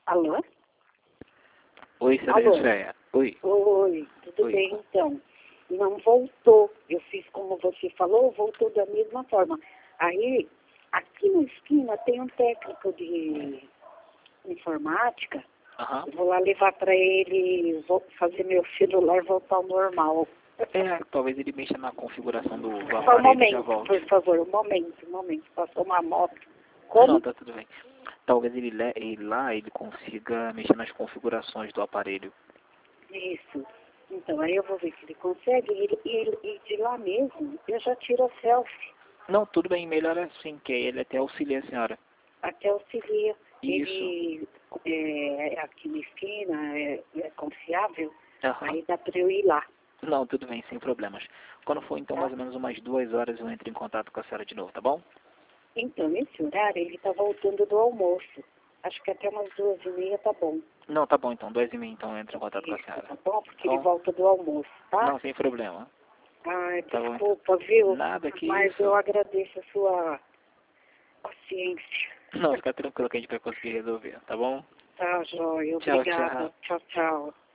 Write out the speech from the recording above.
Alô? Oi, senhora Alô? Jusceia. Oi. Oi, tudo Oi. bem então? Não voltou. Eu fiz como você falou, voltou da mesma forma. Aí, aqui na esquina tem um técnico de informática. Aham. Eu vou lá levar para ele fazer meu celular voltar ao normal. Talvez ele mexa na configuração do Só um aparelho e já momento, volte. por favor, um momento. Passou uma moto. Não, Como? tá tudo bem. Talvez ele consiga mexer nas configurações do aparelho. Isso. Então, aí eu vou ver se ele consegue. E de lá mesmo, eu já tiro a selfie. Não, tudo bem, melhor assim, que ele até auxilia a senhora. Até auxilia. Isso. Ele aqui na esquina, é confiável. Aham. Aí dá para eu ir lá. Não, tudo bem, sem problemas. Quando for então Tá? mais ou menos umas 2 horas eu entro em contato com a senhora de novo, tá bom? Então, nesse horário, ele está voltando do almoço. Acho que até umas 2h30 tá bom. Não, tá bom então, 2h30 então eu entro em contato com a Isso, senhora. tá bom? Porque Tá ele bom? volta do almoço, tá? Não, sem problema. Ai, Tá bom. desculpa, viu? Nada que Mas isso. eu agradeço a sua paciência. Não, fica tranquilo que a gente vai conseguir resolver, tá bom? Tá, joia. Tchau, Obrigada. tchau. Tchau, tchau.